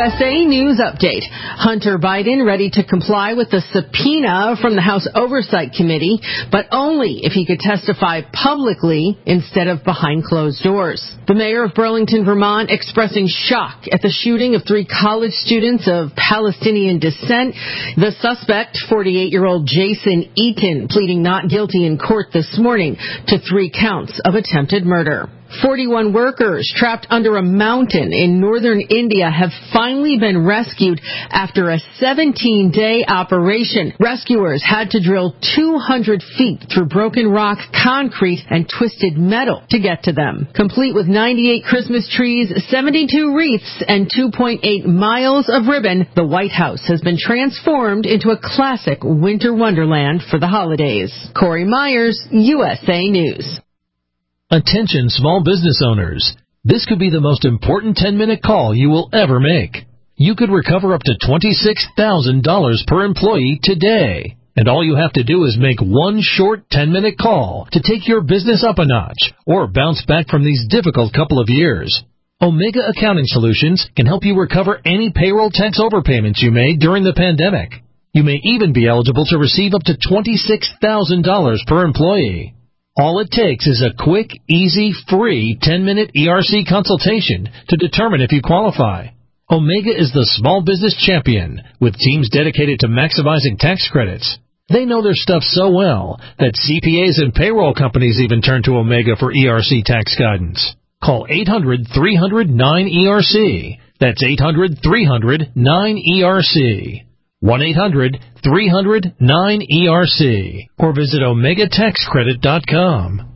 USA News Update. Hunter Biden ready to comply with the subpoena from the House Oversight Committee, but only if he could testify publicly instead of behind closed doors. The mayor of Burlington, Vermont, expressing shock at the shooting of 3 college students of Palestinian descent. The suspect, 48-year-old Jason Eaton, pleading not guilty in court this morning to 3 counts of attempted murder. 41 workers trapped under a mountain in northern India have finally been rescued after a 17-day operation. Rescuers had to drill 200 feet through broken rock, concrete, and twisted metal to get to them. Complete with 98 Christmas trees, 72 wreaths, and 2.8 miles of ribbon, the White House has been transformed into a classic winter wonderland for the holidays. Corey Myers, USA News. Attention small business owners. This could be the most important 10-minute call you will ever make. You could recover up to $26,000 per employee today. And all you have to do is make one short 10-minute call to take your business up a notch or bounce back from these difficult couple of years. Omega Accounting Solutions can help you recover any payroll tax overpayments you made during the pandemic. You may even be eligible to receive up to $26,000 per employee. All it takes is a quick, easy, free 10-minute ERC consultation to determine if you qualify. Omega is the small business champion with teams dedicated to maximizing tax credits. They know their stuff so well that CPAs and payroll companies even turn to Omega for ERC tax guidance. Call 800-300-9ERC. That's 800-300-9ERC. 1-800-300-9ERC or visit OmegaTaxCredit.com.